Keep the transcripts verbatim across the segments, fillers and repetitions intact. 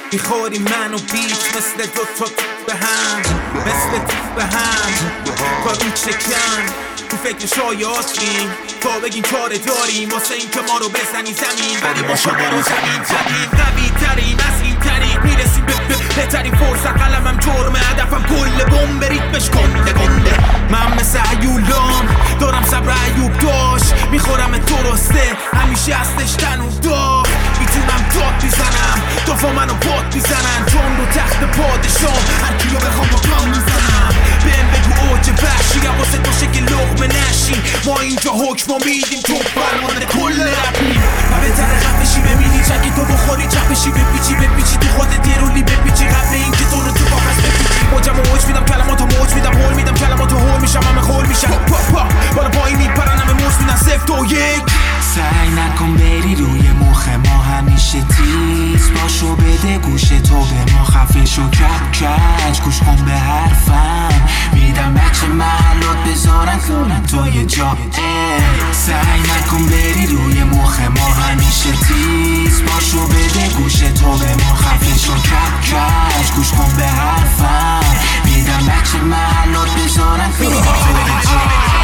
میخوری من و بیچ مثل دوتا به هم، مثل به هم کارون چکم تو فکر شایاتیم تا بگین کار داریم واسه این که ما رو بزنی زمین، ولی با شما رو زمین زمین قوی ترین از این طریق میرسیم به بهترین فرصت. قلمم جرمه، هدفم کل بمب ریتمش گنده گنده. من مثل عیولام دارم صبر عیوب داشت، میخورم درسته همیشه هستش تنو دار. میتونم داد میزنم دافا منو باد میزنن، جان رو تخت پادشام هر کیو بخوام با کام میزنم. بهم بگو اوج وحشی واسه تو شکل لقمه نشین، ما اینجا حکم میدیم تو فرمان کل رپیم. و بهتره خفشی ببینی چکی تو بخوری چپشی بپیچی بپیچی تو خودت یه رولی بپیچی قبل این که تو رو تو کاغذ بپیچی. موجم اوج میدم کلماتو موج میدم هول میدم کلماتو هول میشم همه خول میشم پا پا پا بالا پایین میپرن همه موج میدن سفت و یک. سعی نکن بری روی مخ ما همیشه تیز باشو، بده گوش تو به ما خفه شو کج کج گوش کن به حرفم، میدم بچه محلات بذارن کنن تو یه جا. سعی نکن بری روی مخ ما همیشه تیز باشو، بده گوش تو به ما خفه شو کج کج گوش کن به حرفم، میدم بچه محلات بذارن کنن تو یه جا.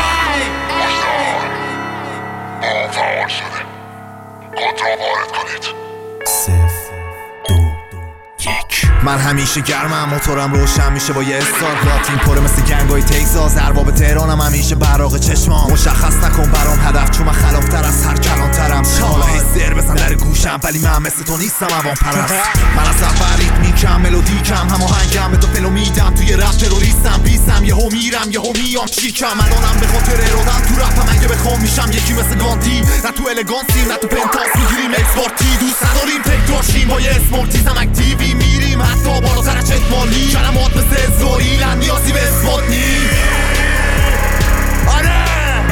فعال شده کنترل وارد کنید. صفر دو یک. من همیشه گرمم، موتورم روشن میشه با یه استار پلاتین پره مثل گنگای تگزاس. ارباب تهرانم همیشه براق چشمام، مشخص نکن برام هدف چون من خلافتر از هر کلانترم. حالا هی سر بزن در گوشم ولی من مثل تو نیستم عوام پرست. من از اول ریتمیکم ملودیکم هماهنگم به تو فلو میدم توی رپ تروریستم بیستم یهو میرم یهو میام چیکم. الانم به خاطر ارادم تو رپم اگه بخوام میشم یکی مثل گاندی، نه تو الگانسی نه تو پنتاس میگیریم اکسپارتی. دوست نداریم تک داشتیم با یه اسمارتیزم اکتیوی میریم حتی بالاتر از چشمالی، کلمات مثل اسرائیلن نیازی به اثبات نی. آره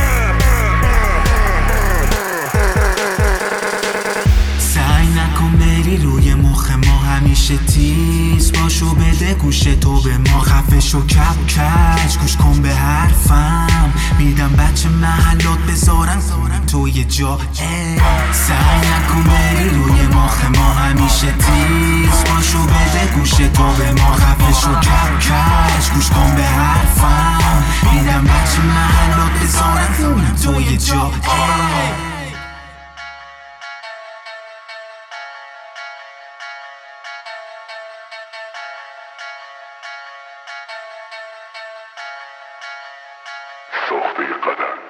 سعی نکن بری روی مخ ما همیشه تیز باشو، بده گوش تو به ما خفه شو کپ کج گوش کن به حرفم، میدم بچه محلات بذارن تو یه جا. سعی نکن بری روی مخ ما همیشه تیز باشو، بده گوش تو به ما خفه شو کپ کج گوش کن به حرفم، میدم بچه محلات بذارن تو یه جا. ساخته قدم